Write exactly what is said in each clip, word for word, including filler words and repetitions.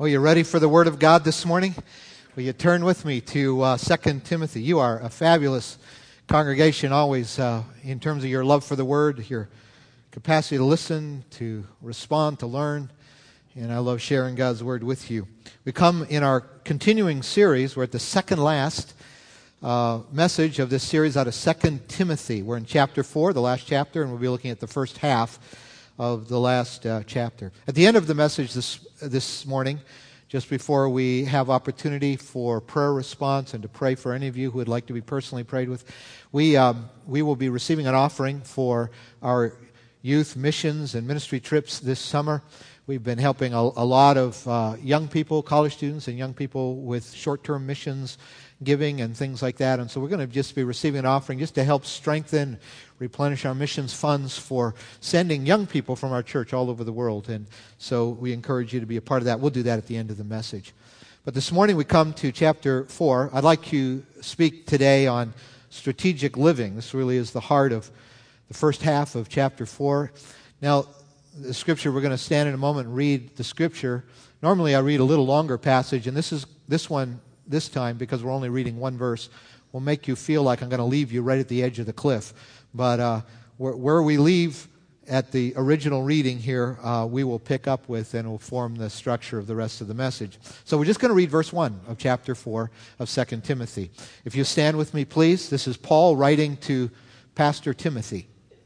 Well, you ready for the Word of God this morning? Will you turn with me to uh, Second Timothy? You are a fabulous congregation always uh, in terms of your love for the Word, your capacity to listen, to respond, to learn, and I love sharing God's Word with you. We come in our continuing series. We're at the second last uh, message of this series out of Second Timothy. We're in chapter four, the last chapter, and we'll be looking at the first half of the last uh, chapter. At the end of the message this this morning, just before we have opportunity for prayer response and to pray for any of you who would like to be personally prayed with, we um, we will be receiving an offering for our youth missions and ministry trips this summer. We've been helping a, a lot of uh, young people, college students, and young people with short-term missions giving and things like that. And so we're going to just be receiving an offering just to help strengthen, replenish our missions funds for sending young people from our church all over the world. And so we encourage you to be a part of that. We'll do that at the end of the message. But this morning we come to chapter four. I'd like to speak today on strategic living. This really is the heart of the first half of chapter four. Now, the scripture, we're going to stand in a moment and read the scripture. Normally I read a little longer passage, and this is this one this time, because we're only reading one verse, will make you feel like I'm going to leave you right at the edge of the cliff. But uh, where, where we leave at the original reading here, uh, we will pick up with and will form the structure of the rest of the message. So we're just going to read verse one of chapter four of Second Timothy. If you stand with me, please. This is Paul writing to Pastor Timothy.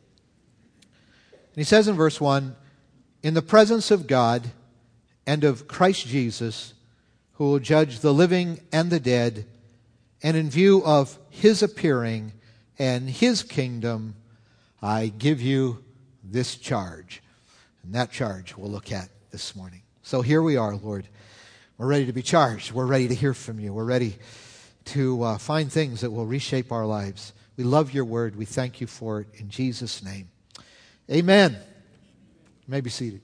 And he says in verse one, "In the presence of God and of Christ Jesus, who will judge the living and the dead, and in view of his appearing and his kingdom, I give you this charge." And that charge we'll look at this morning. So here we are, Lord. We're ready to be charged. We're ready to hear from you. We're ready to uh, find things that will reshape our lives. We love your word. We thank you for it in Jesus' name. Amen. You may be seated.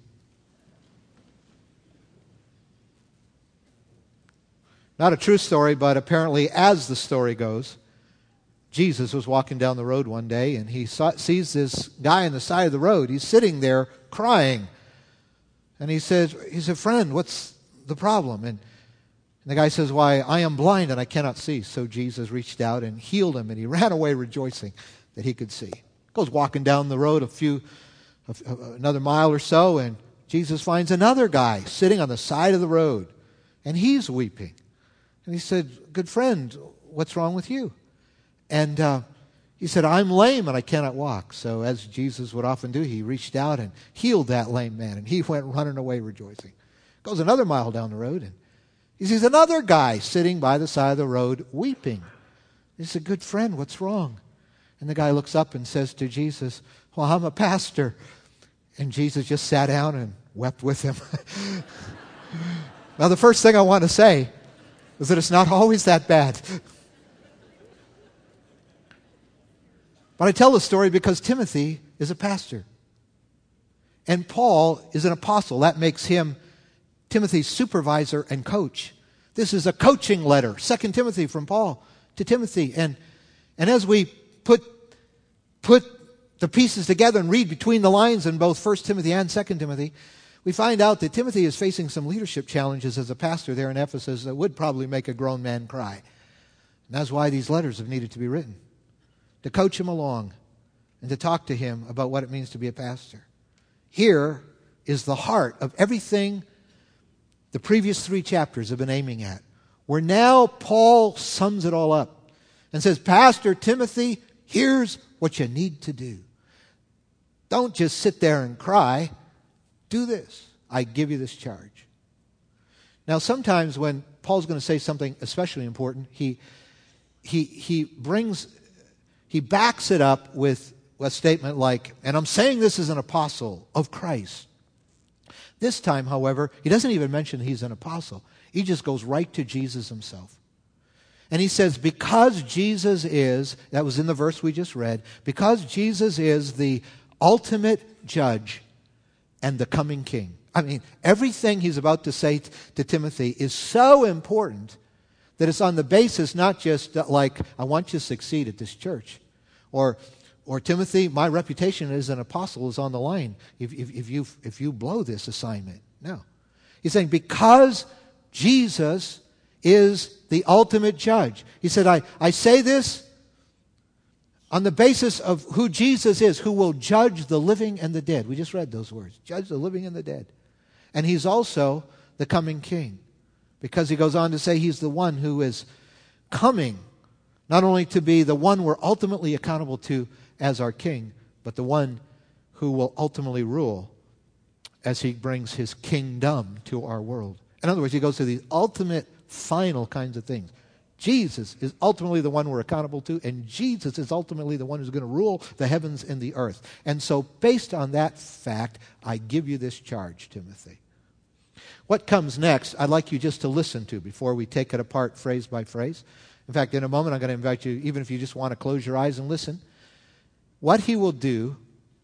Not a true story, but apparently as the story goes, Jesus was walking down the road one day and he saw, sees this guy on the side of the road. He's sitting there crying. And he says, he said, "Friend, what's the problem?" And, and the guy says, "Why, I am blind and I cannot see." So Jesus reached out and healed him, and he ran away rejoicing that he could see. Goes walking down the road a few, another mile or so, and Jesus finds another guy sitting on the side of the road, and he's weeping. And he said, "Good friend, what's wrong with you?" And uh, he said, "I'm lame and I cannot walk." So as Jesus would often do, he reached out and healed that lame man, and he went running away rejoicing. Goes another mile down the road, and he sees another guy sitting by the side of the road weeping. He said, "Good friend, what's wrong?" And the guy looks up and says to Jesus, "Well, I'm a pastor." And Jesus just sat down and wept with him. Now, the first thing I want to say is that it's not always that bad. But I tell the story because Timothy is a pastor. And Paul is an apostle. That makes him Timothy's supervisor and coach. This is a coaching letter, Second Timothy from Paul to Timothy. And, and as we put, put the pieces together and read between the lines in both First Timothy and Second Timothy, we find out that Timothy is facing some leadership challenges as a pastor there in Ephesus that would probably make a grown man cry. And that's why these letters have needed to be written, to coach him along and to talk to him about what it means to be a pastor. Here is the heart of everything the previous three chapters have been aiming at, where now Paul sums it all up and says, "Pastor Timothy, here's what you need to do. Don't just sit there and cry. Do this. I give you this charge." Now, sometimes when Paul's going to say something especially important, he he he brings he backs it up with a statement like, "And I'm saying this as an apostle of Christ." This time, however, he doesn't even mention he's an apostle. He just goes right to Jesus himself. And he says, because Jesus is, that was in the verse we just read, because Jesus is the ultimate judge and the coming king. I mean, everything he's about to say t- to Timothy is so important that it's on the basis not just like, "I want you to succeed at this church," or Or, Timothy, my reputation as an apostle is on the line if, if, if, you, if you blow this assignment. No. He's saying because Jesus is the ultimate judge. He said, I, I say this on the basis of who Jesus is, who will judge the living and the dead. We just read those words. Judge the living and the dead. And he's also the coming king. Because he goes on to say he's the one who is coming, not only to be the one we're ultimately accountable to as our king, but the one who will ultimately rule as he brings his kingdom to our world. In other words, he goes to the ultimate, final kinds of things. Jesus is ultimately the one we're accountable to, and Jesus is ultimately the one who's going to rule the heavens and the earth. And so, based on that fact, I give you this charge, Timothy. What comes next, I'd like you just to listen to before we take it apart phrase by phrase. In fact, in a moment, I'm going to invite you, even if you just want to close your eyes and listen. What he will do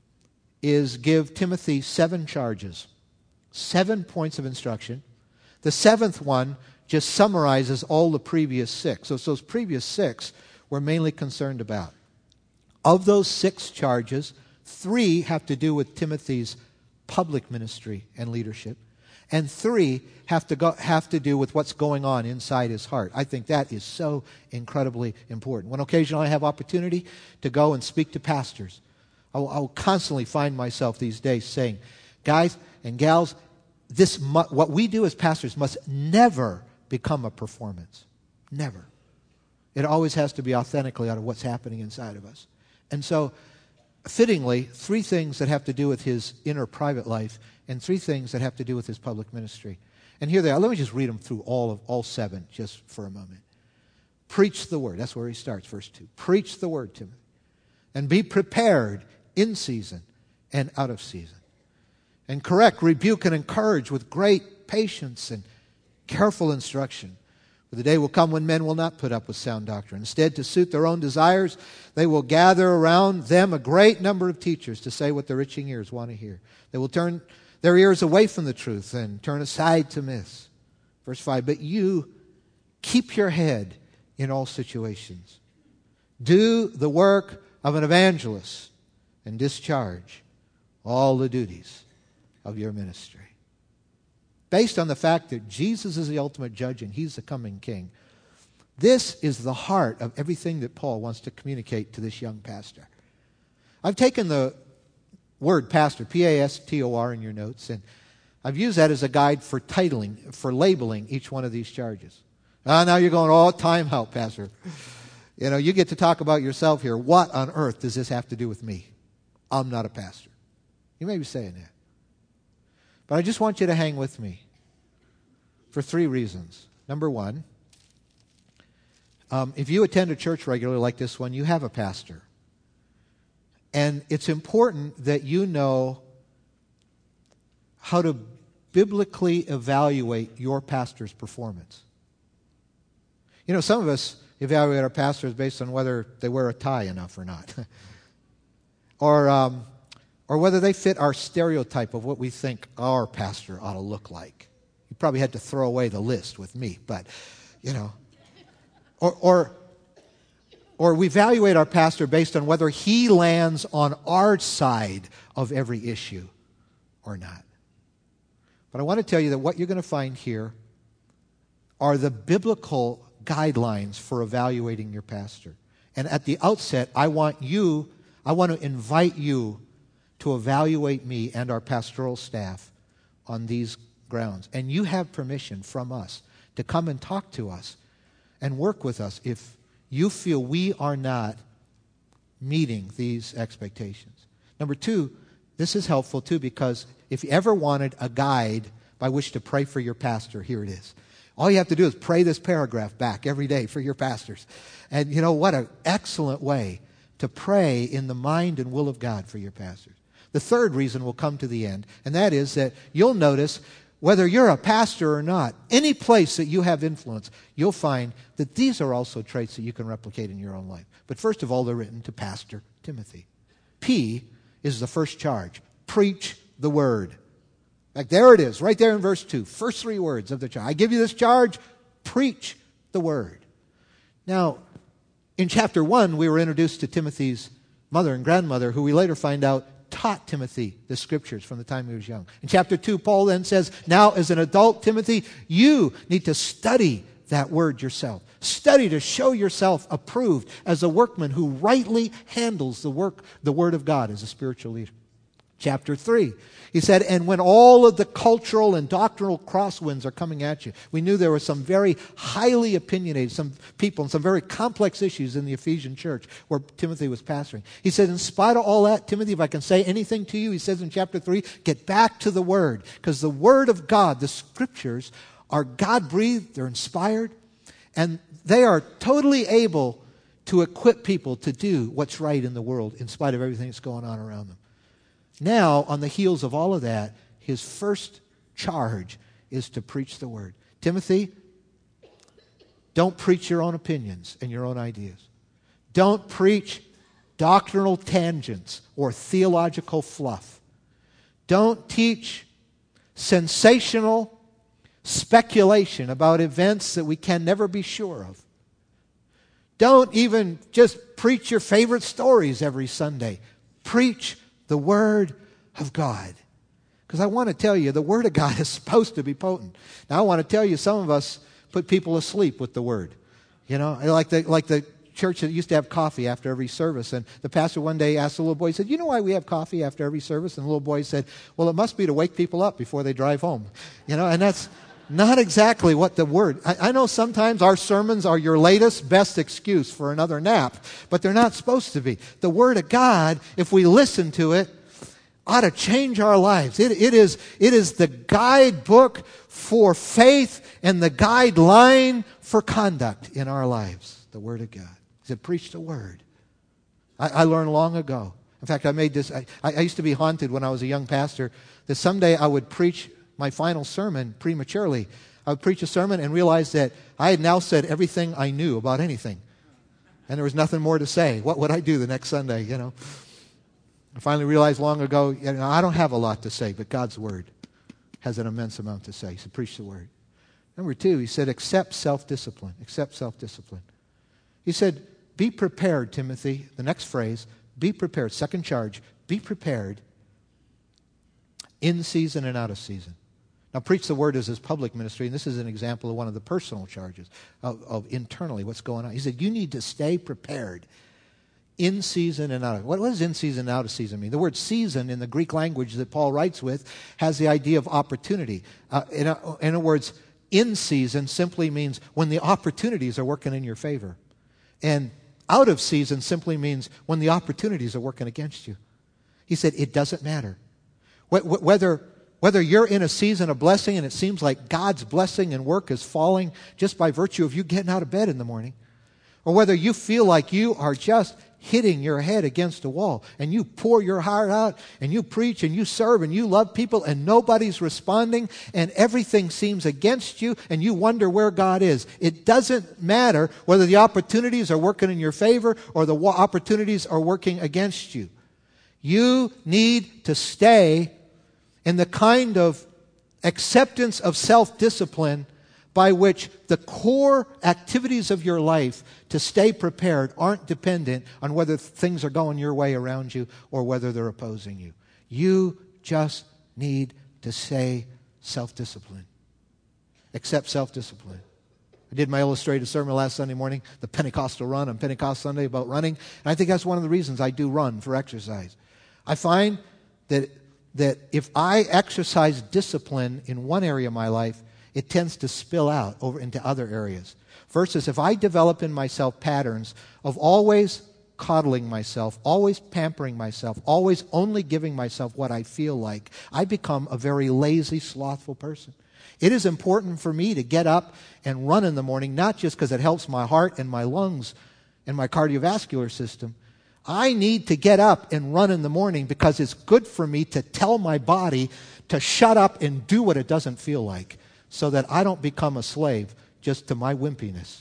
is give Timothy seven charges, seven points of instruction. The seventh one just summarizes all the previous six. So, so those previous six we're mainly concerned about. Of those six charges, three have to do with Timothy's public ministry and leadership, and three have to go, have to do with what's going on inside his heart. I think that is so incredibly important. When occasionally I have opportunity to go and speak to pastors, I'll, I'll constantly find myself these days saying, guys and gals, this mu- what we do as pastors must never become a performance. Never. It always has to be authentically out of what's happening inside of us. And so, fittingly, three things that have to do with his inner private life and three things that have to do with his public ministry. And here they are. Let me just read them through all of all seven just for a moment. Preach the word. That's where he starts, verse two. Preach the word, Timothy. And be prepared in season and out of season. And correct, rebuke, and encourage with great patience and careful instruction. For the day will come when men will not put up with sound doctrine. Instead, to suit their own desires, they will gather around them a great number of teachers to say what their itching ears want to hear. They will turn their ears away from the truth and turn aside to myths. Verse five, but you keep your head in all situations. Do the work of an evangelist and discharge all the duties of your ministry. Based on the fact that Jesus is the ultimate judge and he's the coming king, this is the heart of everything that Paul wants to communicate to this young pastor. I've taken the word pastor, P A S T O R, in your notes, and I've used that as a guide for titling, for labeling each one of these charges. Ah, now you're going, oh, time out, Pastor. You know, you get to talk about yourself here. What on earth does this have to do with me? I'm not a pastor. You may be saying that. But I just want you to hang with me for three reasons. Number one, um, if you attend a church regularly like this one, you have a pastor. And it's important that you know how to biblically evaluate your pastor's performance. You know, some of us evaluate our pastors based on whether they wear a tie enough or not. or... Um, Or whether they fit our stereotype of what we think our pastor ought to look like. You probably had to throw away the list with me, but, you know. Or, or, or we evaluate our pastor based on whether he lands on our side of every issue or not. But I want to tell you that what you're going to find here are the biblical guidelines for evaluating your pastor. And at the outset, I want you, I want to invite you to evaluate me and our pastoral staff on these grounds. And you have permission from us to come and talk to us and work with us if you feel we are not meeting these expectations. Number two, this is helpful too, because if you ever wanted a guide by which to pray for your pastor, here it is. All you have to do is pray this paragraph back every day for your pastors. And you know what an excellent way to pray in the mind and will of God for your pastors. The third reason will come to the end, and that is that you'll notice, whether you're a pastor or not, any place that you have influence, you'll find that these are also traits that you can replicate in your own life. But first of all, they're written to Pastor Timothy. P is the first charge. Preach the word. Like there it is, right there in verse two. First three words of the charge. I give you this charge, preach the word. Now, in chapter one, we were introduced to Timothy's mother and grandmother, who we later find out taught Timothy the Scriptures from the time he was young. In chapter two, Paul then says, now as an adult, Timothy, you need to study that word yourself. Study to show yourself approved as a workman who rightly handles the work, the Word of God as a spiritual leader. Chapter three, he said, and when all of the cultural and doctrinal crosswinds are coming at you, we knew there were some very highly opinionated, some people and some very complex issues in the Ephesian church where Timothy was pastoring. He said, in spite of all that, Timothy, if I can say anything to you, he says in chapter three, get back to the Word, because the Word of God, the Scriptures, are God-breathed, they're inspired, and they are totally able to equip people to do what's right in the world in spite of everything that's going on around them. Now, on the heels of all of that, his first charge is to preach the Word. Timothy, don't preach your own opinions and your own ideas. Don't preach doctrinal tangents or theological fluff. Don't teach sensational speculation about events that we can never be sure of. Don't even just preach your favorite stories every Sunday. Preach the Word of God. Because I want to tell you, the Word of God is supposed to be potent. Now, I want to tell you, some of us put people asleep with the Word. You know, like the, like the church that used to have coffee after every service. And the pastor one day asked the little boy, he said, you know why we have coffee after every service? And the little boy said, well, it must be to wake people up before they drive home. You know, and that's not exactly what the Word. I, I know sometimes our sermons are your latest, best excuse for another nap, but they're not supposed to be. The Word of God, if we listen to it, ought to change our lives. It, it is, it is the guidebook for faith and the guideline for conduct in our lives. The Word of God. He said, preach the Word. I, I learned long ago. In fact, I made this, I, I used to be haunted when I was a young pastor that someday I would preach my final sermon prematurely. I would preach a sermon and realize that I had now said everything I knew about anything. And there was nothing more to say. What would I do the next Sunday, you know? I finally realized long ago, you know, I don't have a lot to say, but God's Word has an immense amount to say. He said, preach the Word. Number two, he said, accept self-discipline. Accept self-discipline. He said, be prepared, Timothy. The next phrase, be prepared. Second charge, be prepared in season and out of season. Now, preach the Word is his public ministry, and this is an example of one of the personal charges of, of internally what's going on. He said, you need to stay prepared in season and out of. What, what does in season and out of season mean? The word season in the Greek language that Paul writes with has the idea of opportunity. Uh, in, a, in other words, in season simply means when the opportunities are working in your favor. And out of season simply means when the opportunities are working against you. He said, it doesn't matter. Whether, whether you're in a season of blessing and it seems like God's blessing and work is falling just by virtue of you getting out of bed in the morning, or whether you feel like you are just hitting your head against a wall and you pour your heart out and you preach and you serve and you love people and nobody's responding and everything seems against you and you wonder where God is. It doesn't matter whether the opportunities are working in your favor or the opportunities are working against you. You need to stay in the kind of acceptance of self-discipline by which the core activities of your life to stay prepared aren't dependent on whether things are going your way around you or whether they're opposing you. You just need to stay self-disciplined. Accept self-discipline. I did my illustrated sermon last Sunday morning, the Pentecostal run on Pentecost Sunday about running, and I think that's one of the reasons I do run for exercise. I find that that if I exercise discipline in one area of my life, it tends to spill out over into other areas. Versus if I develop in myself patterns of always coddling myself, always pampering myself, always only giving myself what I feel like, I become a very lazy, slothful person. It is important for me to get up and run in the morning, not just because it helps my heart and my lungs and my cardiovascular system. I need to get up and run in the morning because it's good for me to tell my body to shut up and do what it doesn't feel like so that I don't become a slave just to my wimpiness.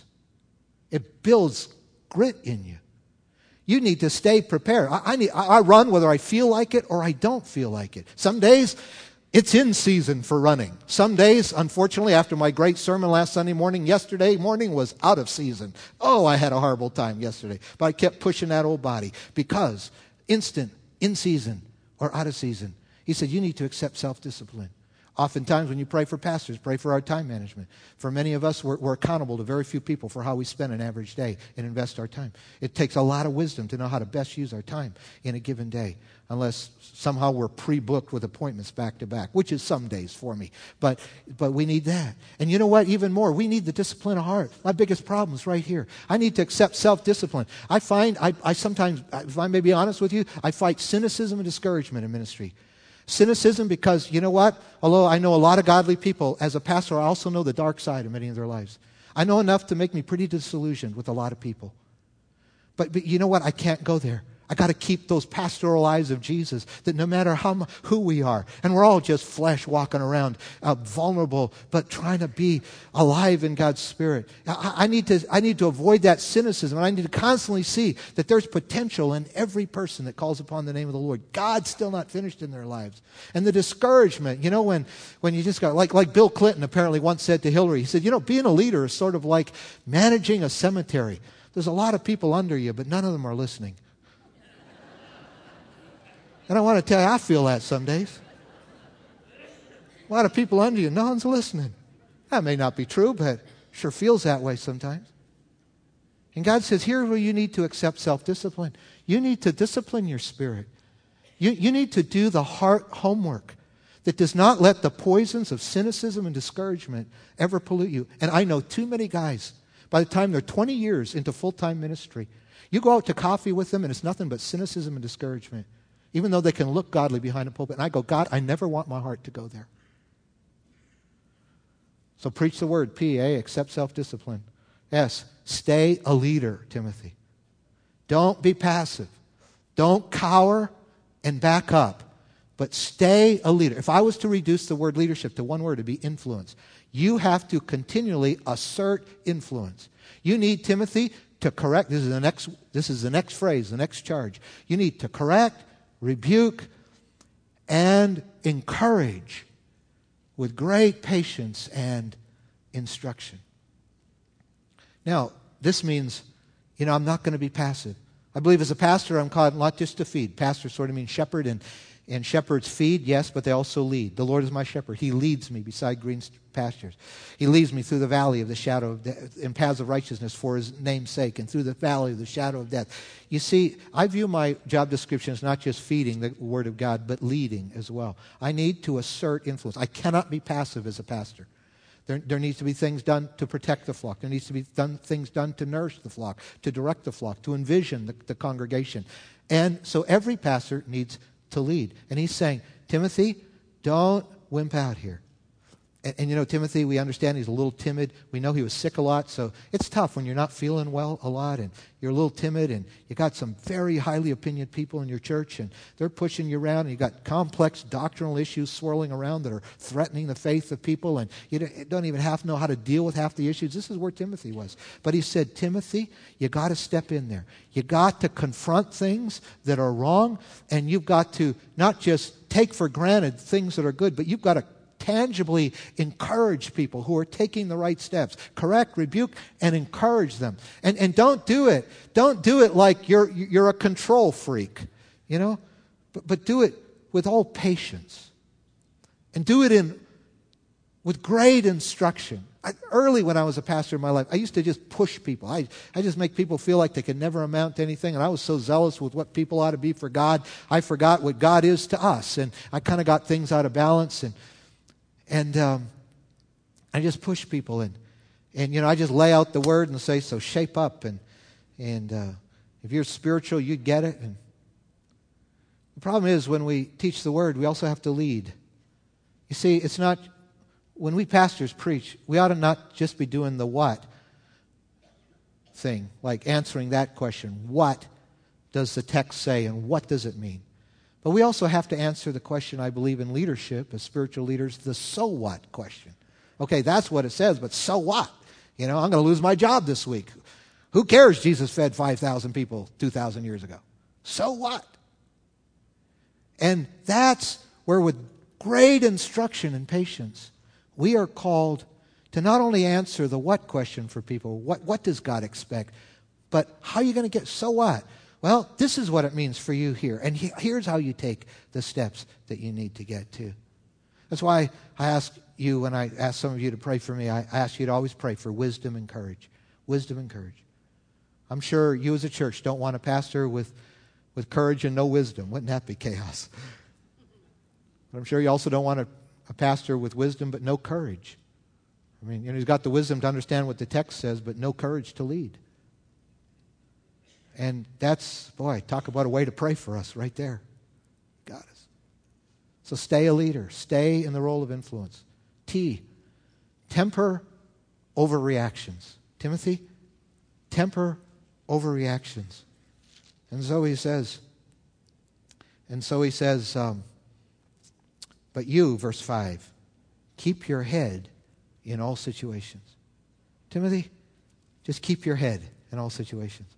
It builds grit in you. You need to stay prepared. I, I, need, I run whether I feel like it or I don't feel like it. Some days it's in season for running. Some days, unfortunately, after my great sermon last Sunday morning, yesterday morning was out of season. Oh, I had a horrible time yesterday. But I kept pushing that old body because instant, in season, or out of season. He said, you need to accept self-discipline. Oftentimes when you pray for pastors, pray for our time management. For many of us, we're, we're accountable to very few people for how we spend an average day and invest our time. It takes a lot of wisdom to know how to best use our time in a given day, unless somehow we're pre-booked with appointments back to back, which is some days for me. But but we need that. And you know what? Even more, we need the discipline of heart. My biggest problem is right here. I need to accept self-discipline. I find, I, I sometimes, if I may be honest with you, I fight cynicism and discouragement in ministry. Cynicism because, you know what? Although I know a lot of godly people, as a pastor, I also know the dark side of many of their lives. I know enough to make me pretty disillusioned with a lot of people. But, but you know what? I can't go there. I got to keep those pastoral eyes of Jesus, that no matter how who we are, and we're all just flesh walking around, uh, vulnerable, but trying to be alive in God's Spirit. I, I need to I need to avoid that cynicism, and I need to constantly see that there's potential in every person that calls upon the name of the Lord. God's still not finished in their lives. And the discouragement, you know, when when you just got, like like Bill Clinton apparently once said to Hillary, he said, you know, being a leader is sort of like managing a cemetery. There's a lot of people under you, but none of them are listening. And I want to tell you, I feel that some days. A lot of people under you, no one's listening. That may not be true, but sure feels that way sometimes. And God says, here's where you need to accept self-discipline. You need to discipline your spirit. You, you need to do the heart homework that does not let the poisons of cynicism and discouragement ever pollute you. And I know too many guys, by the time they're twenty years into full-time ministry, you go out to coffee with them and it's nothing but cynicism and discouragement. Even though they can look godly behind a pulpit. And I go, God, I never want my heart to go there. So preach the word. P, A, accept self-discipline. S, stay a leader, Timothy. Don't be passive. Don't cower and back up. But stay a leader. If I was to reduce the word leadership to one word, it'd be influence. You have to continually assert influence. You need, Timothy, to correct. This is the next, this is the next phrase, the next charge. You need to correct, rebuke, and encourage with great patience and instruction. Now, this means, you know, I'm not going to be passive. I believe as a pastor, I'm called not just to feed. Pastor sort of means shepherd, and, and shepherds feed, yes, but they also lead. The Lord is my shepherd. He leads me beside green pastures. He leads me through the valley of the shadow of death, in paths of righteousness for His name's sake, and through the valley of the shadow of death. You see, I view my job description as not just feeding the Word of God, but leading as well. I need to assert influence. I cannot be passive as a pastor. There, there needs to be things done to protect the flock. There needs to be done, things done to nourish the flock, to direct the flock, to envision the, the congregation. And so every pastor needs to lead. And he's saying, Timothy, don't wimp out here. And, and you know, Timothy, we understand he's a little timid. We know he was sick a lot, so it's tough when you're not feeling well a lot and you're a little timid and you got some very highly opinionated people in your church and they're pushing you around and you got complex doctrinal issues swirling around that are threatening the faith of people and you don't even half know how to deal with half the issues. This is where Timothy was. But he said, Timothy, you got to step in there. You got to confront things that are wrong, and you've got to not just take for granted things that are good, but you've got to tangibly encourage people who are taking the right steps. Correct, rebuke, and encourage them. And and don't do it. Don't do it like you're you're a control freak, you know? But but do it with all patience. And do it in with great instruction. I, early when I was a pastor in my life, I used to just push people. I, I just make people feel like they could never amount to anything. And I was so zealous with what people ought to be for God, I forgot what God is to us. And I kind of got things out of balance. And And um, I just push people, and and you know I just lay out the word and say, so shape up, and and uh, if you're spiritual, you get it. And the problem is when we teach the word, we also have to lead. You see, it's not when we pastors preach, we ought to not just be doing the what thing, like answering that question: what does the text say, and what does it mean? But we also have to answer the question, I believe, in leadership, as spiritual leaders, the so what question. Okay, that's what it says, but so what? You know, I'm going to lose my job this week. Who cares Jesus fed five thousand people two thousand years ago? So what? And that's where, with great instruction and patience, we are called to not only answer the what question for people, what, what does God expect, but how are you going to get, so what? Well, this is what it means for you here. And he, here's how you take the steps that you need to get to. That's why I ask you, when I ask some of you to pray for me, I ask you to always pray for wisdom and courage. Wisdom and courage. I'm sure you as a church don't want a pastor with, with courage and no wisdom. Wouldn't that be chaos? But I'm sure you also don't want a, a pastor with wisdom but no courage. I mean, you know, he's got the wisdom to understand what the text says, but no courage to lead. And that's, boy, talk about a way to pray for us right there. Got us. So stay a leader. Stay in the role of influence. T, temper overreactions. Timothy, temper overreactions. And so he says, and so he says, um, but you, verse five, keep your head in all situations. Timothy, just keep your head in all situations.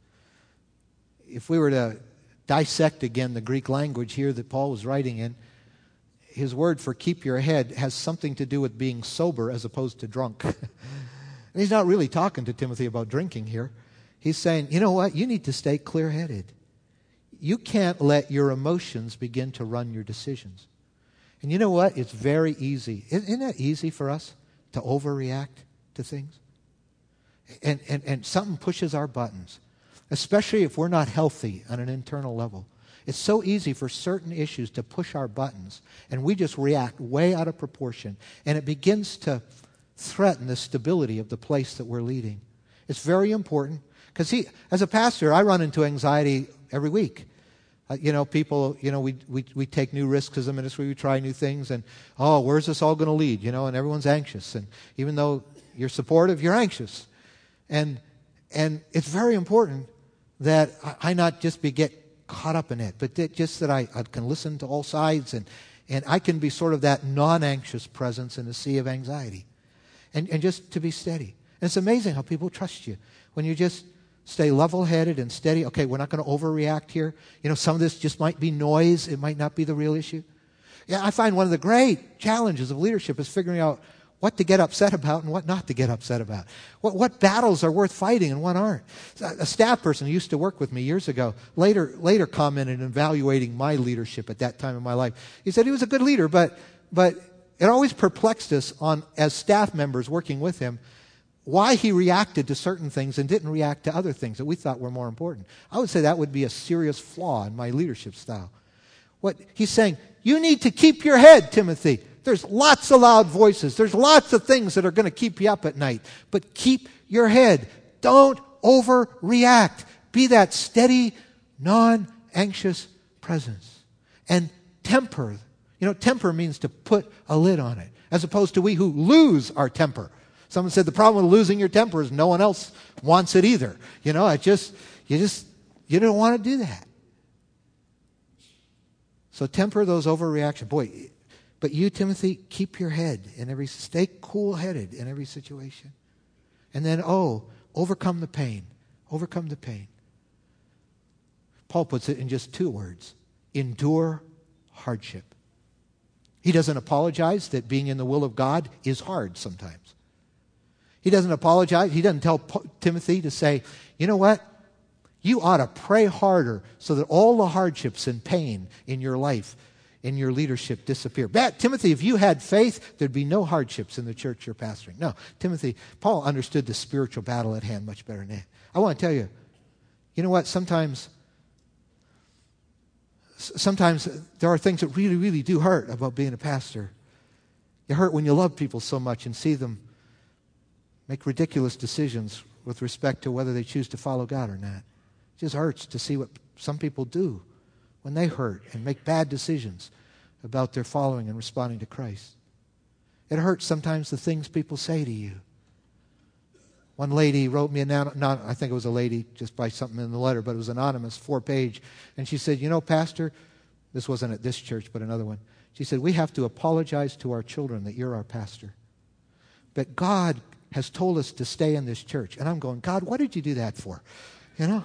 If we were to dissect again the Greek language here that Paul was writing in, his word for keep your head has something to do with being sober as opposed to drunk. And he's not really talking to Timothy about drinking here. He's saying, you know what? You need to stay clear-headed. You can't let your emotions begin to run your decisions. And you know what? It's very easy. Isn't that easy for us to overreact to things? And, and, and something pushes our buttons, especially if we're not healthy on an internal level. It's so easy for certain issues to push our buttons, and we just react way out of proportion, and it begins to threaten the stability of the place that we're leading. It's very important, because he, as a pastor, I run into anxiety every week. Uh, you know, people, you know, we, we we take new risks as a ministry, we try new things, and, oh, where's this all going to lead? You know, and everyone's anxious, and even though you're supportive, you're anxious. And and it's very important that I, I not just be get caught up in it, but that just that I, I can listen to all sides, and, and I can be sort of that non-anxious presence in a sea of anxiety. And, and just to be steady. And it's amazing how people trust you when you just stay level-headed and steady. Okay, we're not going to overreact here. You know, some of this just might be noise. It might not be the real issue. Yeah, I find one of the great challenges of leadership is figuring out what to get upset about and what not to get upset about. What, what battles are worth fighting and what aren't. A staff person who used to work with me years ago later later commented in evaluating my leadership at that time in my life. He said he was a good leader, but but it always perplexed us on as staff members working with him why he reacted to certain things and didn't react to other things that we thought were more important. I would say that would be a serious flaw in my leadership style. What he's saying, you need to keep your head, Timothy. There's lots of loud voices. There's lots of things that are going to keep you up at night. But keep your head. Don't overreact. Be that steady, non-anxious presence. And temper. You know, temper means to put a lid on it, as opposed to we who lose our temper. Someone said the problem with losing your temper is no one else wants it either. You know, I just, you just, you don't want to do that. So temper those overreactions. Boy, but you, Timothy, keep your head in every, stay cool-headed in every situation. And then, oh, overcome the pain. Overcome the pain. Paul puts it in just two words. Endure hardship. He doesn't apologize that being in the will of God is hard sometimes. He doesn't apologize. He doesn't tell Timothy to say, you know what? You ought to pray harder so that all the hardships and pain in your life, in your leadership, disappear. But, Timothy, if you had faith, there'd be no hardships in the church you're pastoring. No, Timothy, Paul understood the spiritual battle at hand much better than that. I want to tell you, you know what? Sometimes, sometimes there are things that really, really do hurt about being a pastor. You hurt when you love people so much and see them make ridiculous decisions with respect to whether they choose to follow God or not. It just hurts to see what some people do when they hurt and make bad decisions about their following and responding to Christ. It hurts sometimes the things people say to you. One lady wrote me, a not, I think it was a lady just by something in the letter, but it was anonymous, four-page, and she said, you know, Pastor, this wasn't at this church, but another one. She said, we have to apologize to our children that you're our pastor. But God has told us to stay in this church. And I'm going, God, what did you do that for? You know?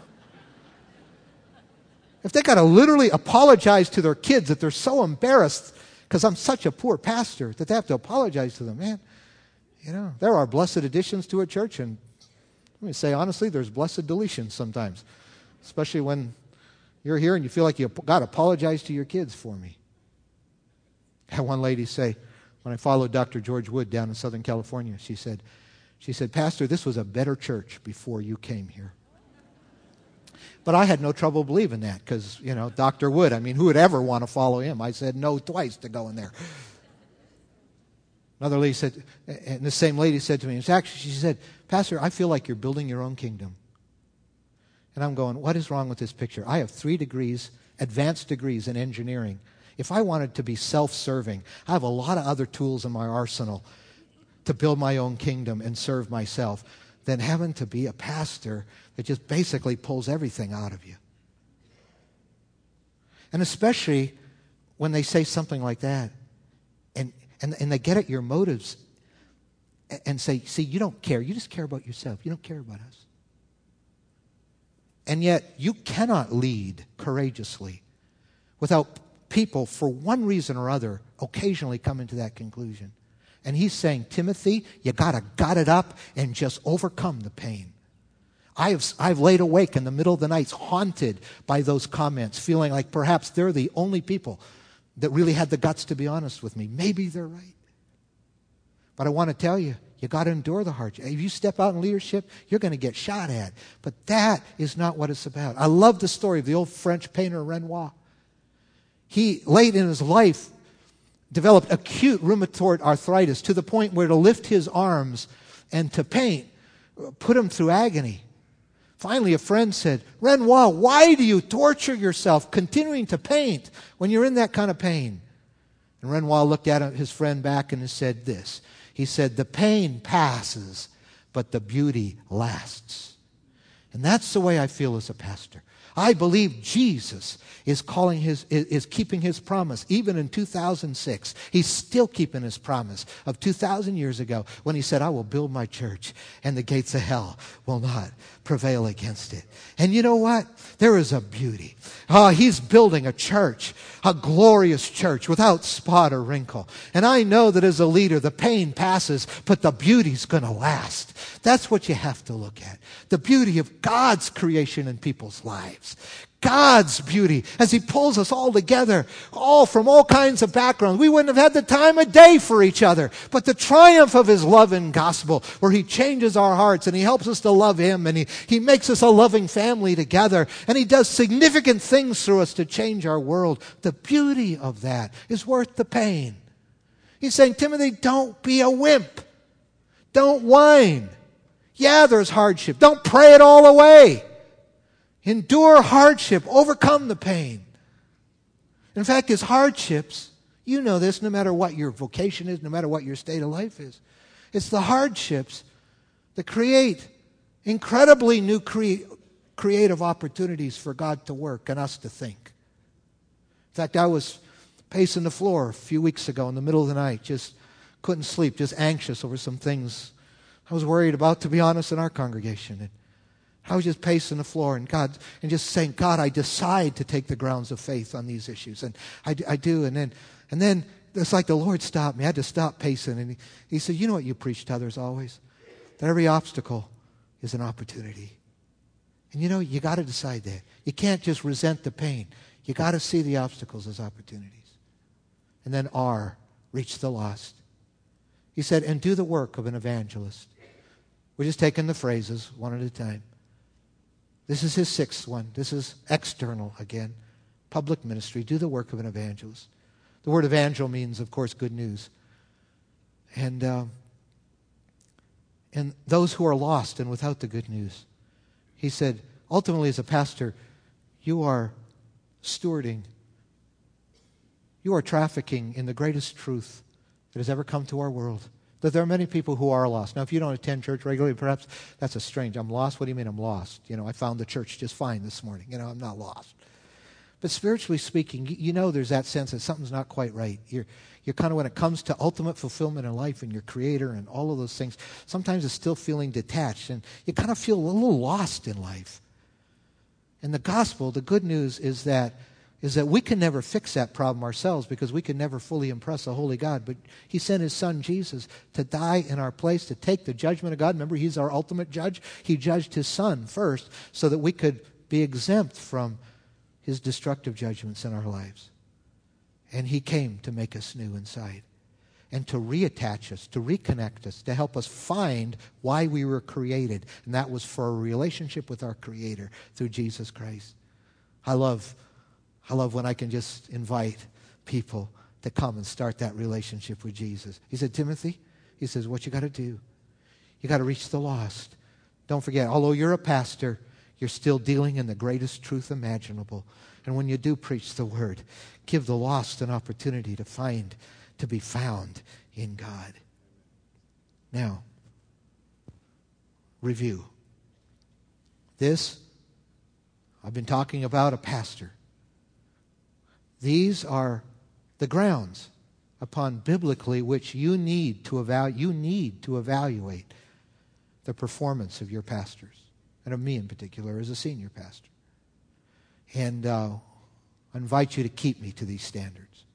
If they got to literally apologize to their kids that they're so embarrassed because I'm such a poor pastor that they have to apologize to them, man. You know, there are blessed additions to a church, and let me say honestly, there's blessed deletions sometimes, especially when you're here and you feel like you got to apologize to your kids for me. I had one lady say, when I followed Doctor George Wood down in Southern California, she said, she said, Pastor, this was a better church before you came here. But I had no trouble believing that because, you know, Doctor Wood, I mean, who would ever want to follow him? I said no twice to go in there. Another lady said, and the same lady said to me, it's actually, she said, Pastor, I feel like you're building your own kingdom. And I'm going, what is wrong with this picture? I have three degrees, advanced degrees in engineering. If I wanted to be self-serving, I have a lot of other tools in my arsenal to build my own kingdom and serve myself than having to be a pastor that just basically pulls everything out of you. And especially when they say something like that, and, and, and they get at your motives and say, see, you don't care. You just care about yourself. You don't care about us. And yet, you cannot lead courageously without people, for one reason or other, occasionally coming to that conclusion. And he's saying, Timothy, you got to gut it up and just overcome the pain. I've, I've laid awake in the middle of the night, haunted by those comments, feeling like perhaps they're the only people that really had the guts to be honest with me. Maybe they're right. But I want to tell you, you got to endure the hardship. If you step out in leadership, you're going to get shot at. But that is not what it's about. I love the story of the old French painter Renoir. He, late in his life, developed acute rheumatoid arthritis to the point where to lift his arms and to paint put him through agony. Finally, a friend said, Renoir, why do you torture yourself continuing to paint when you're in that kind of pain? And Renoir looked at his friend back and said this. He said, the pain passes, but the beauty lasts. And that's the way I feel as a pastor. I believe Jesus is calling his is keeping his promise even in two thousand six. He's still keeping his promise of two thousand years ago when he said, I will build my church and the gates of hell will not prevail against it. And you know what? There is a beauty. Oh, he's building a church, a glorious church without spot or wrinkle. And I know that as a leader, the pain passes, but the beauty's going to last. That's what you have to look at. The beauty of God's creation in people's lives. God's beauty as he pulls us all together, all from all kinds of backgrounds. We wouldn't have had the time of day for each other. But the triumph of his love and gospel, where he changes our hearts and he helps us to love him and he, he makes us a loving family together and he does significant things through us to change our world. The beauty of that is worth the pain. He's saying, Timothy, don't be a wimp. Don't whine. Yeah, there's hardship. Don't pray it all away. Endure hardship. Overcome the pain. In fact, his hardships, you know this, no matter what your vocation is, no matter what your state of life is. It's the hardships that create incredibly new cre- creative opportunities for God to work and us to think. In fact, I was pacing the floor a few weeks ago in the middle of the night, just couldn't sleep, just anxious over some things I was worried about, to be honest, in our congregation. And I was just pacing the floor and God, and just saying, God, I decide to take the grounds of faith on these issues. And I, I do. And then, and then it's like the Lord stopped me. I had to stop pacing. And he, he said, you know what you preach to others always? That every obstacle is an opportunity. And you know, you got to decide that. You can't just resent the pain. You got to see the obstacles as opportunities. And then R, reach the lost. He said, and do the work of an evangelist. We're just taking the phrases one at a time. This is his sixth one. This is external again. Public ministry. Do the work of an evangelist. The word evangel means, of course, good news. And, um, and those who are lost and without the good news. He said, ultimately as a pastor, you are stewarding. You are trafficking in the greatest truth that has ever come to our world. That there are many people who are lost. Now, if you don't attend church regularly, perhaps that's a strange. I'm lost? What do you mean I'm lost? You know, I found the church just fine this morning. You know, I'm not lost. But spiritually speaking, you know there's that sense that something's not quite right. You're, you're kind of, when it comes to ultimate fulfillment in life and your Creator and all of those things, sometimes it's still feeling detached. And you kind of feel a little lost in life. And the gospel, the good news is that is that we can never fix that problem ourselves because we can never fully impress a holy God. But he sent his son Jesus to die in our place, to take the judgment of God. Remember, he's our ultimate judge. He judged his son first so that we could be exempt from his destructive judgments in our lives. And he came to make us new inside and to reattach us, to reconnect us, to help us find why we were created. And that was for a relationship with our Creator through Jesus Christ. I love, I love when I can just invite people to come and start that relationship with Jesus. He said, Timothy, he says, what you got to do? You got to reach the lost. Don't forget, although you're a pastor, you're still dealing in the greatest truth imaginable. And when you do preach the word, give the lost an opportunity to find, to be found in God. Now, review. This, I've been talking about a pastor. These are the grounds upon biblically which you need to evaluate, you need to evaluate the performance of your pastors, and of me in particular as a senior pastor. And uh, I invite you to keep me to these standards.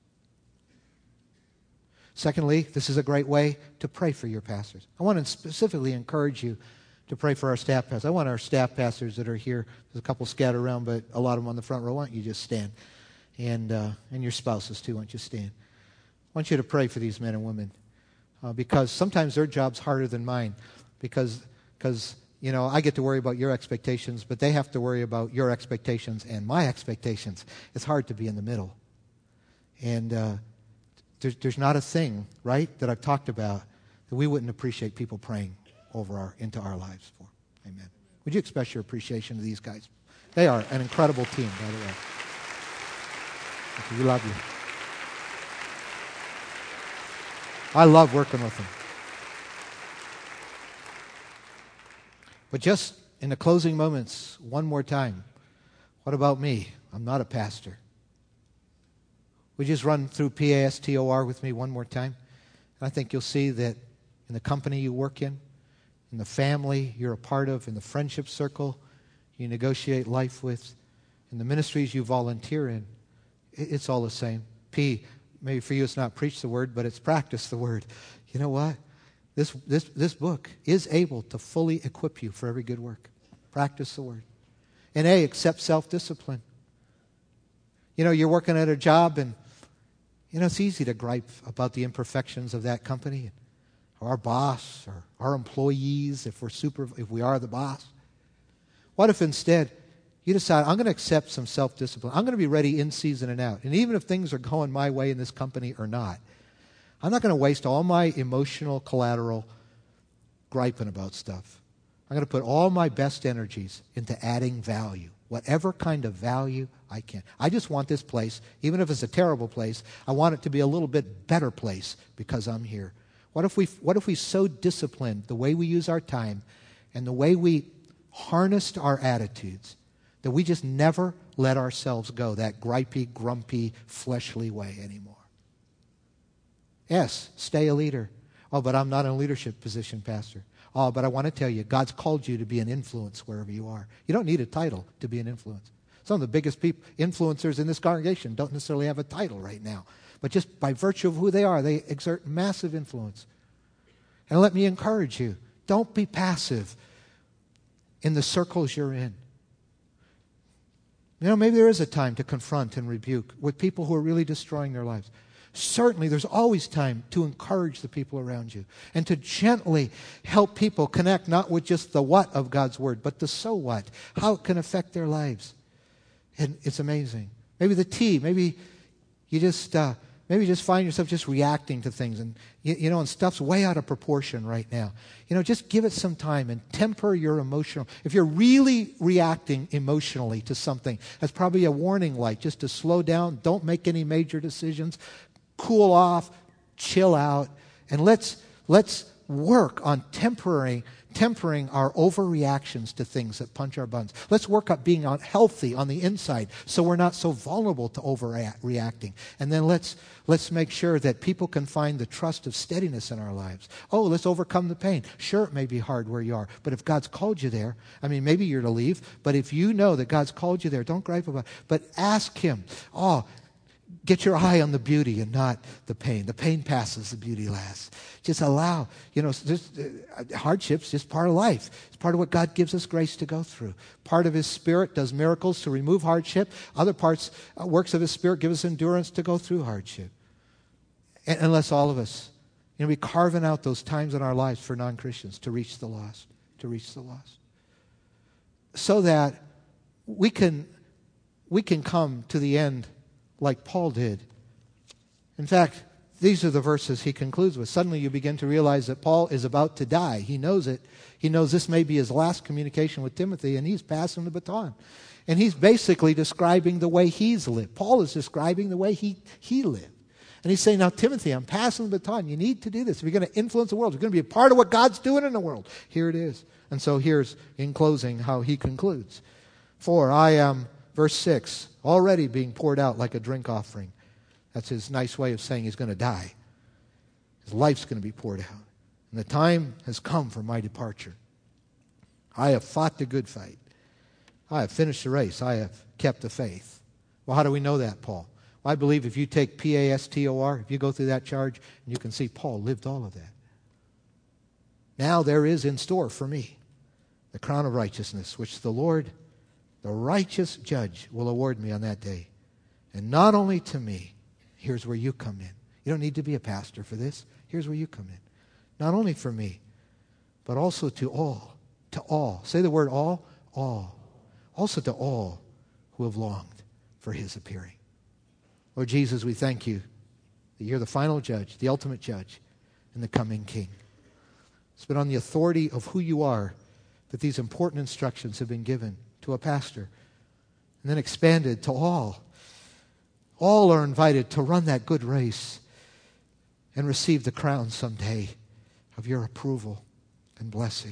Secondly, this is a great way to pray for your pastors. I want to specifically encourage you to pray for our staff pastors. I want our staff pastors that are here, there's a couple scattered around, but a lot of them on the front row. Why don't you just stand? And, uh, and your spouses too, why don't you stand? I want you to pray for these men and women uh, because sometimes their job's harder than mine because, because, you know, I get to worry about your expectations, but they have to worry about your expectations and my expectations. It's hard to be in the middle. And uh, there's, there's not a thing, right, that I've talked about that we wouldn't appreciate people praying over our, into our lives for. Amen. Would you express your appreciation to these guys? They are an incredible team, by the way. We love you. I love working with them. But just in the closing moments, one more time, what about me? I'm not a pastor. Would you just run through P A S T O R with me one more time? And I think you'll see that in the company you work in, in the family you're a part of, in the friendship circle you negotiate life with, in the ministries you volunteer in, it's all the same. P, maybe for you it's not preach the word, but it's practice the word. You know what? This, this, this book is able to fully equip you for every good work. Practice the word. And A, accept self-discipline. You know, you're working at a job and, you know, it's easy to gripe about the imperfections of that company, or our boss, or our employees, if we're super, if we are the boss. What if instead you decide, I'm going to accept some self-discipline. I'm going to be ready in season and out. And even if things are going my way in this company or not, I'm not going to waste all my emotional collateral griping about stuff. I'm going to put all my best energies into adding value, whatever kind of value I can. I just want this place, even if it's a terrible place, I want it to be a little bit better place because I'm here. What if we, what if we so disciplined the way we use our time and the way we harnessed our attitudes that we just never let ourselves go that gripey, grumpy, fleshly way anymore? Yes, stay a leader. Oh, but I'm not in a leadership position, Pastor. Oh, but I want to tell you, God's called you to be an influence wherever you are. You don't need a title to be an influence. Some of the biggest people, influencers in this congregation don't necessarily have a title right now. But just by virtue of who they are, they exert massive influence. And let me encourage you, don't be passive in the circles you're in. You know, maybe there is a time to confront and rebuke with people who are really destroying their lives. Certainly, there's always time to encourage the people around you and to gently help people connect not with just the what of God's Word, but the so what, how it can affect their lives. And it's amazing. Maybe the T, maybe you just uh, maybe you just find yourself just reacting to things, and you, you know, and stuff's way out of proportion right now. You know, just give it some time and temper your emotional. If you're really reacting emotionally to something, that's probably a warning light just to slow down. Don't make any major decisions. Cool off, chill out, and let's let's work on tempering tempering our overreactions to things that punch our buttons. Let's work on being on healthy on the inside so we're not so vulnerable to overreacting. And then let's let's make sure that people can find the trust of steadiness in our lives. Oh, let's overcome the pain. Sure, it may be hard where you are, but if God's called you there, I mean, maybe you're to leave, but if you know that God's called you there, don't gripe about it, but ask Him. Oh, Get your eye on the beauty and not the pain. The pain passes, the beauty lasts. Just allow, you know, just, uh, hardships just part of life. It's part of what God gives us grace to go through. Part of His Spirit does miracles to remove hardship. Other parts, uh, works of His Spirit give us endurance to go through hardship. And, unless all of us, you know, be carving out those times in our lives for non-Christians to reach the lost, to reach the lost. So that we can, we can come to the end like Paul did. In fact, these are the verses he concludes with. Suddenly you begin to realize that Paul is about to die. He knows it. He knows this may be his last communication with Timothy, and he's passing the baton. And he's basically describing the way he's lived. Paul is describing the way he, he lived. And he's saying, now, Timothy, I'm passing the baton. You need to do this. If you're going to influence the world, you're going to be a part of what God's doing in the world. Here it is. And so here's, in closing, how he concludes. For I am, verse six, already being poured out like a drink offering. That's his nice way of saying he's going to die. His life's going to be poured out. And the time has come for my departure. I have fought the good fight. I have finished the race. I have kept the faith. Well, how do we know that, Paul? Well, I believe if you take P A S T O R, if you go through that charge, you can see Paul lived all of that. Now there is in store for me the crown of righteousness, which the Lord, the righteous judge, will award me on that day. And not only to me, here's where you come in. You don't need to be a pastor for this. Here's where you come in. Not only for me, but also to all. To all. Say the word all. All. Also to all who have longed for His appearing. Lord Jesus, we thank you that you're the final judge, the ultimate judge, and the coming King. It's been on the authority of who you are that these important instructions have been given to a pastor, and then expanded to all. All are invited to run that good race and receive the crown someday of your approval and blessing.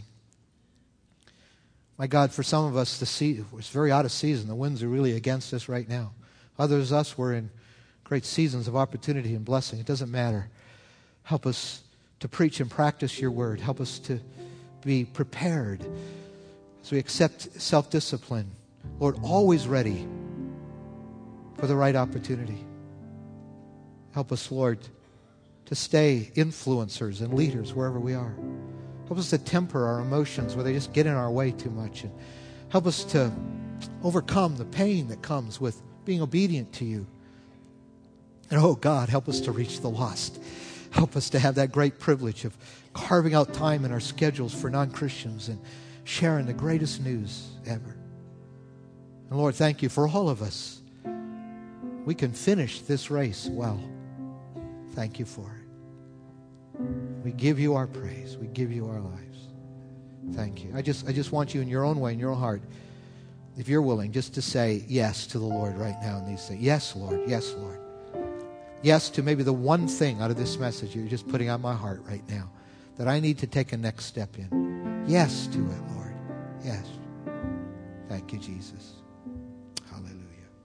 My God, for some of us, the sea, it's very out of season. The winds are really against us right now. Others of us, we're in great seasons of opportunity and blessing. It doesn't matter. Help us to preach and practice your word. Help us to be prepared as we accept self-discipline. Lord, always ready for the right opportunity. Help us, Lord, to stay influencers and leaders wherever we are. Help us to temper our emotions where they just get in our way too much. And help us to overcome the pain that comes with being obedient to you. And oh God, help us to reach the lost. Help us to have that great privilege of carving out time in our schedules for non-Christians and sharing the greatest news ever. And Lord, thank you for all of us. We can finish this race well. Thank you for it. We give you our praise. We give you our lives. Thank you. I just, I just want you in your own way, in your own heart, if you're willing, just to say yes to the Lord right now in these things. Yes, Lord. Yes, Lord. Yes to maybe the one thing out of this message you're just putting on my heart right now that I need to take a next step in. Yes to it, Lord. Yes. Thank you, Jesus. Hallelujah.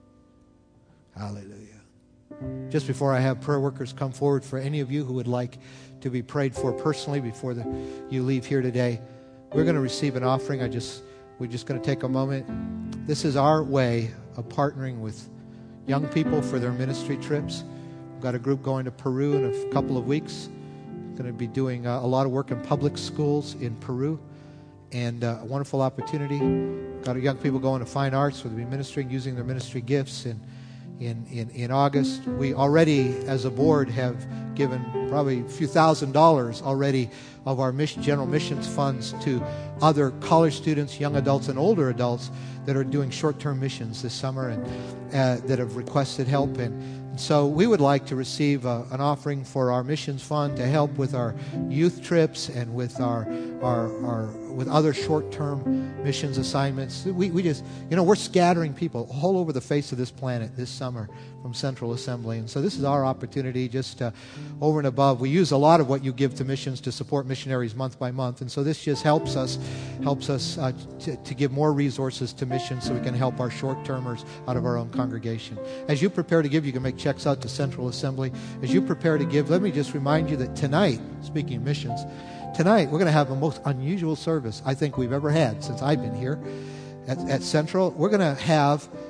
Hallelujah. Just before I have prayer workers come forward, for any of you who would like to be prayed for personally before the, you leave here today, we're going to receive an offering. I just, we're just going to take a moment. This is our way of partnering with young people for their ministry trips. We've got a group going to Peru in a couple of weeks. Going to be doing uh, a lot of work in public schools in Peru, and uh, a wonderful opportunity. Got young people going to fine arts, where they'll be ministering, using their ministry gifts. And in, in, in August, we already, as a board, have given probably a few thousand dollars already of our mission, general missions funds to other college students, young adults, and older adults that are doing short-term missions this summer and uh, that have requested help. And so we would like to receive uh, an offering for our missions fund to help with our youth trips and with our our, our with other short-term missions assignments. We we just, you know, we're scattering people all over the face of this planet this summer from Central Assembly. And so this is our opportunity just uh, over and above. We use a lot of what you give to missions to support missionaries month by month. And so this just helps us, helps us uh, to, to give more resources to missions so we can help our short-termers out of our own congregation. As you prepare to give, you can make checks out to Central Assembly. As you prepare to give, let me just remind you that tonight, speaking of missions, tonight we're going to have the most unusual service I think we've ever had since I've been here at, at Central. We're going to have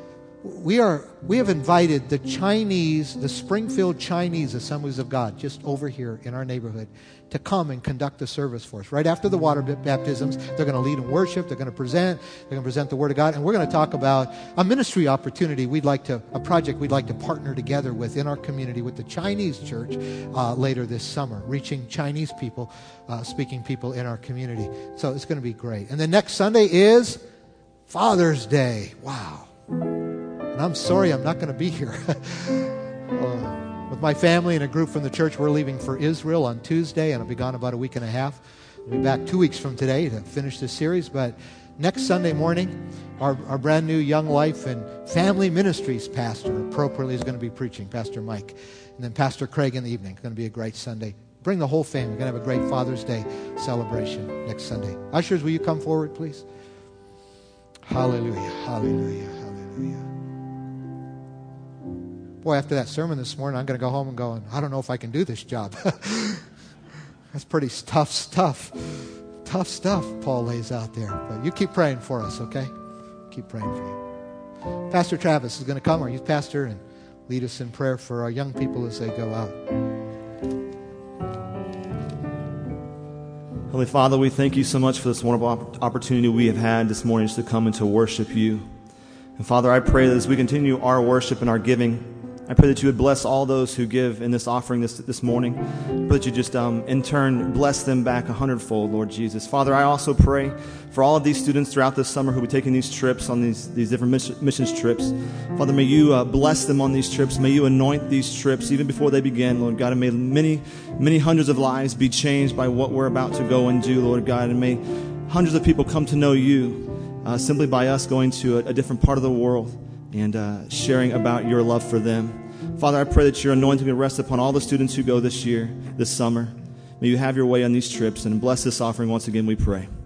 we are we have invited the Chinese, the Springfield Chinese Assemblies of God, just over here in our neighborhood, to come and conduct the service for us. Right after the water baptisms, they're going to lead in worship, they're going to present, they're going to present the Word of God, and we're going to talk about a ministry opportunity we'd like to, a project we'd like to partner together with in our community with the Chinese church uh, later this summer, reaching Chinese people, uh, speaking people in our community. So it's going to be great. And then next Sunday is Father's Day. Wow. And I'm sorry I'm not going to be here. uh, With my family and a group from the church, we're leaving for Israel on Tuesday, and I'll be gone about a week and a half. I'll be back two weeks from today to finish this series. But next Sunday morning, our, our brand new Young Life and Family Ministries pastor appropriately is going to be preaching, Pastor Mike. And then Pastor Craig in the evening. It's going to be a great Sunday. Bring the whole family. We're going to have a great Father's Day celebration next Sunday. Ushers, will you come forward, please? Hallelujah, hallelujah, hallelujah. Boy, after that sermon this morning, I'm going to go home and go, I don't know if I can do this job. That's pretty tough stuff. Tough stuff Paul lays out there. But you keep praying for us, okay? Keep praying for you. Pastor Travis is going to come, our youth pastor, and lead us in prayer for our young people as they go out. Holy Father, we thank you so much for this wonderful opportunity we have had this morning just to come and to worship you. And Father, I pray that as we continue our worship and our giving, I pray that you would bless all those who give in this offering this this morning. I pray that you just, um, in turn, bless them back a hundredfold, Lord Jesus. Father, I also pray for all of these students throughout this summer who will be taking these trips on these, these different missions trips. Father, may you uh, bless them on these trips. May you anoint these trips even before they begin, Lord God. And may many, many hundreds of lives be changed by what we're about to go and do, Lord God. And may hundreds of people come to know you uh, simply by us going to a, a different part of the world and uh, sharing about your love for them. Father, I pray that your anointing will rest upon all the students who go this year, this summer. May you have your way on these trips and bless this offering once again, we pray.